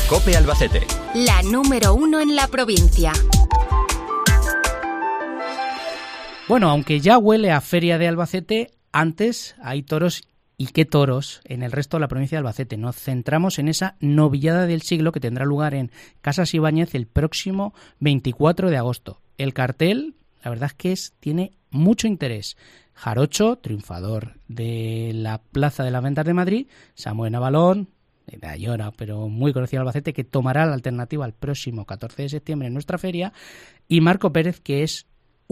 COPE Albacete. La número 1 en la provincia. Bueno, aunque ya huele a Feria de Albacete, antes hay toros, y qué toros, en el resto de la provincia de Albacete. Nos centramos en esa novillada del siglo que tendrá lugar en Casas Ibáñez el próximo 24 de agosto. El cartel, la verdad es que tiene mucho interés. Jarocho, triunfador de la Plaza de las Ventas de Madrid, Samuel Navalón, de Ayora, pero muy conocido en Albacete, que tomará la alternativa el próximo 14 de septiembre en nuestra feria, y Marco Pérez, que es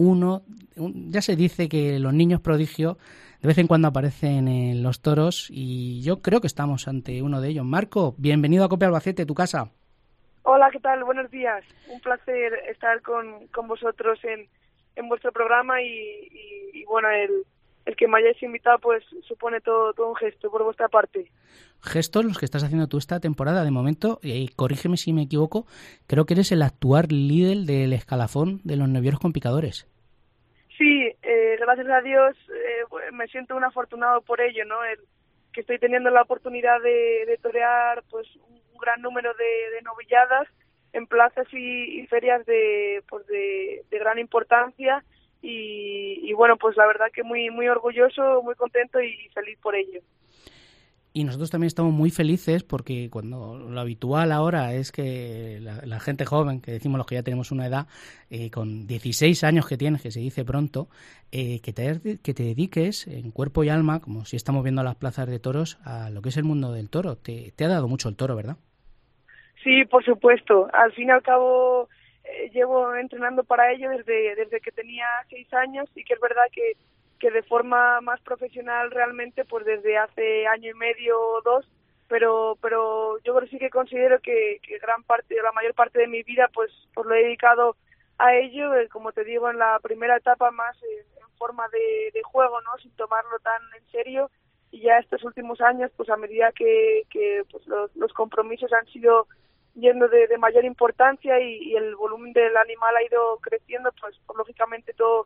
ya se dice que los niños prodigio de vez en cuando aparecen en los toros, y yo creo que estamos ante uno de ellos. Marco, bienvenido a COPE Albacete, tu casa. Hola, ¿qué tal? Buenos días. Un placer estar con vosotros en vuestro programa y bueno, el que me hayáis invitado pues supone todo un gesto por vuestra parte. Gestos los que estás haciendo tú esta temporada. De momento, corrígeme si me equivoco, creo que eres el actual líder del escalafón de los novilleros con picadores. Sí, gracias a Dios me siento un afortunado por ello, ¿no? El que estoy teniendo la oportunidad de torear pues un gran número de novilladas en plazas y ferias de gran importancia y bueno, pues la verdad que muy orgulloso, muy contento y feliz por ello. Y nosotros también estamos muy felices porque cuando lo habitual ahora es que la gente joven, que decimos los que ya tenemos una edad, con 16 años que tienes, que se dice pronto, que te dediques en cuerpo y alma, como si estamos viendo las plazas de toros, a lo que es el mundo del toro. Te ha dado mucho el toro, ¿verdad? Sí, por supuesto. Al fin y al cabo llevo entrenando para ello desde que tenía 6 años y que es verdad que de forma más profesional realmente pues desde hace año y medio o 2, pero yo creo sí que considero que gran parte, la mayor parte de mi vida pues lo he dedicado a ello, como te digo, en la primera etapa más en forma de juego, ¿no? Sin tomarlo tan en serio, y ya estos últimos años pues a medida que pues los compromisos han sido yendo de mayor importancia y el volumen del animal ha ido creciendo, pues lógicamente todo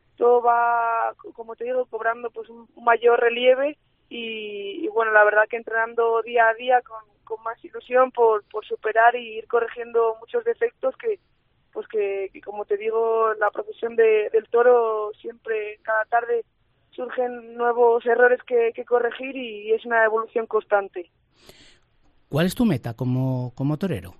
va, como te digo, cobrando pues un mayor relieve y bueno, la verdad que entrenando día a día con más ilusión por superar y ir corrigiendo muchos defectos que como te digo, la profesión del toro siempre, cada tarde surgen nuevos errores que corregir y es una evolución constante. ¿Cuál es tu meta como torero?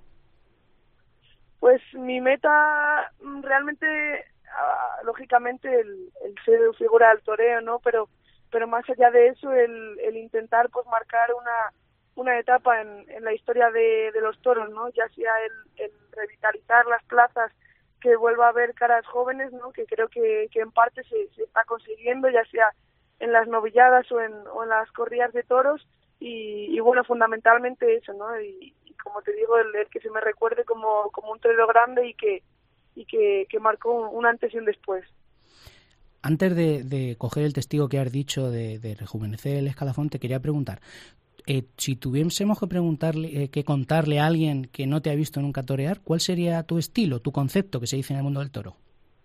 Pues mi meta realmente, lógicamente, el ser figura del toreo, ¿no? Pero más allá de eso, el intentar pues marcar una etapa en la historia de los toros, ¿no? Ya sea el revitalizar las plazas, que vuelva a haber caras jóvenes, ¿no? Que creo que en parte se está consiguiendo, ya sea en las novilladas o en las corridas de toros. Y bueno, fundamentalmente eso, ¿no? Y como te digo, el que se me recuerde como un torero grande y que marcó un antes y un después. Antes de coger el testigo que has dicho de rejuvenecer el escalafón, te quería preguntar, si tuviésemos que contarle a alguien que no te ha visto nunca torear, ¿cuál sería tu estilo, tu concepto que se dice en el mundo del toro?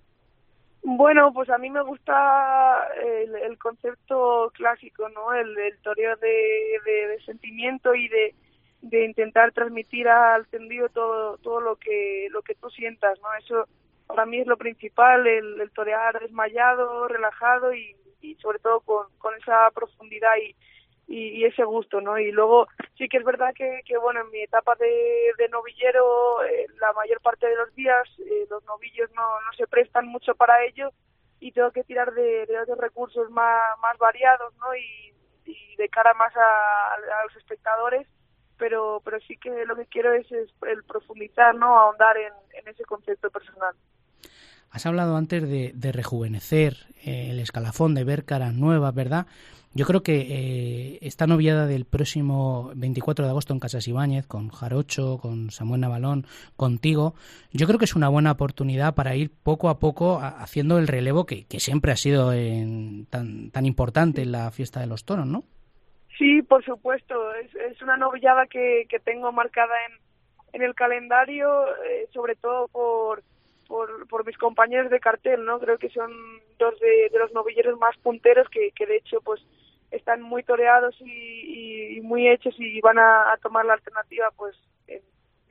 Bueno, pues a mí me gusta el concepto clásico, ¿no? El toreo de sentimiento y de intentar transmitir al tendido todo lo que tú sientas, ¿no? Eso para mí es lo principal, el torear desmayado, relajado y sobre todo con esa profundidad y ese gusto, ¿no? Y luego sí que es verdad que bueno, en mi etapa de novillero, la mayor parte de los días los novillos no se prestan mucho para ello y tengo que tirar de otros recursos más variados, ¿no? Y de cara más a los espectadores, pero sí que lo que quiero es el profundizar, ¿no? Ahondar en ese concepto personal. Has hablado antes de rejuvenecer el escalafón, de ver caras nuevas, ¿verdad? Yo creo que esta novillada del próximo 24 de agosto en Casas Ibáñez, con Jarocho, con Samuel Navalón, contigo, yo creo que es una buena oportunidad para ir poco a poco haciendo el relevo que siempre ha sido tan importante en la fiesta de los toros, ¿no? Sí, por supuesto. Es una novillada que tengo marcada en el calendario, sobre todo por mis compañeros de cartel, ¿no? Creo que son dos de los novilleros más punteros que de hecho pues están muy toreados y muy hechos y van a tomar la alternativa pues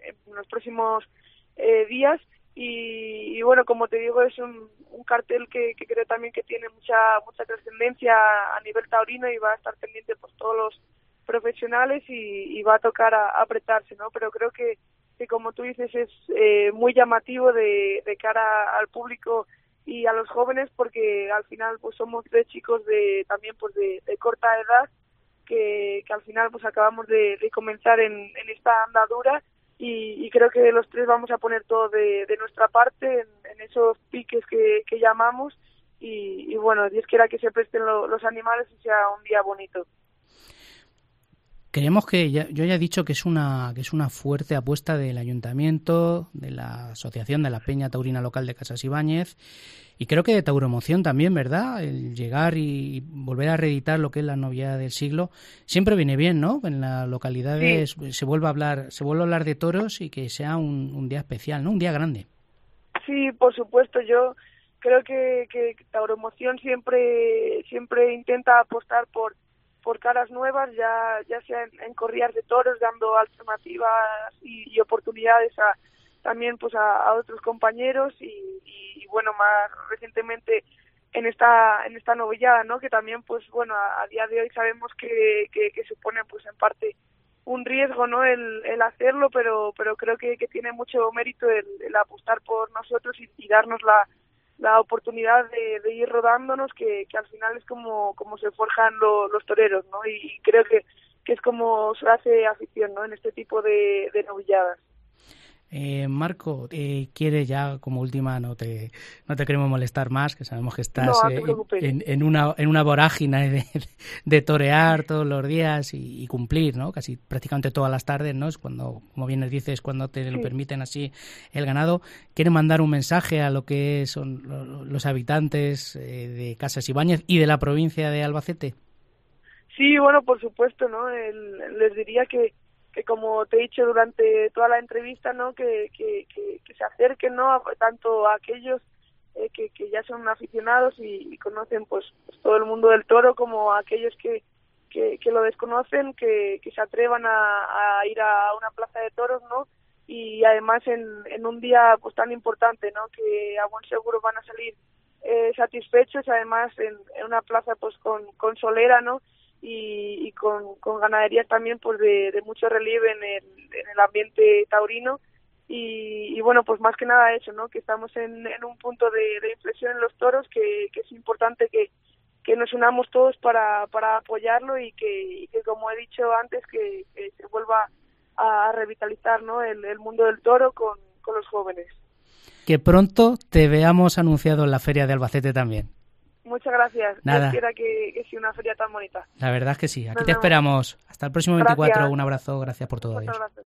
los próximos días. Y bueno, como te digo, es un cartel que creo también que tiene mucha trascendencia a nivel taurino y va a estar pendiente pues todos los profesionales y va a tocar apretarse, ¿no? Pero creo que como tú dices es muy llamativo de cara al público y a los jóvenes, porque al final pues somos 3 chicos también pues de corta edad que al final pues acabamos de comenzar en esta andadura y creo que los 3 vamos a poner todo de nuestra parte en esos piques que llamamos y bueno, Dios quiera que se presten los animales y sea un día bonito. Creemos que yo ya he dicho que es una fuerte apuesta del Ayuntamiento, de la Asociación de la Peña Taurina Local de Casas Ibáñez y creo que de Tauromoción también, ¿verdad? El llegar y volver a reeditar lo que es la novillada del siglo siempre viene bien, ¿no? En las localidades sí. se vuelve a hablar de toros y que sea un día especial, ¿no? Un día grande. Sí, por supuesto. Yo creo que Tauromoción siempre intenta apostar por caras nuevas, ya sea en corridas de toros, dando alternativas y oportunidades también pues a otros compañeros y bueno, más recientemente en esta novillada, ¿no? Que también pues bueno, a día de hoy sabemos que supone pues en parte un riesgo, ¿no? El hacerlo, pero creo que tiene mucho mérito el apostar por nosotros y darnos la oportunidad de ir rodándonos, que al final es como se forjan los toreros, ¿no? Y creo que es como se hace afición, ¿no? En este tipo de novilladas. Marco, quiere ya como última, no te queremos molestar más, que sabemos que estás en una vorágine de torear todos los días y cumplir, ¿no? Casi prácticamente todas las tardes, ¿no? Es cuando, como bien dices, cuando te lo permiten así el ganado. ¿Quiere mandar un mensaje a lo que son los habitantes de Casas Ibáñez y de la provincia de Albacete? Sí, bueno, por supuesto, ¿no? Les diría que como te he dicho durante toda la entrevista, ¿no? Que se acerquen, ¿no? Tanto a aquellos que ya son aficionados y conocen pues todo el mundo del toro, como a aquellos que lo desconocen, que se atrevan a ir a una plaza de toros, ¿no? Y además en un día pues tan importante, ¿no? Que a buen seguro van a salir satisfechos, además en una plaza pues con solera, ¿no? Y con ganaderías también pues de mucho relieve en el ambiente taurino y bueno, pues más que nada eso, ¿no? Que estamos en un punto de inflexión en los toros, que es importante que nos unamos todos para apoyarlo y que como he dicho antes, que se vuelva a revitalizar, ¿no? el mundo del toro con los jóvenes. Que pronto te veamos anunciado en la Feria de Albacete también. Muchas gracias. Nada. Quisiera que sea una feria tan bonita. La verdad es que sí. Aquí te esperamos. Hasta el próximo 24. Gracias. Un abrazo. Gracias por todo. Adiós.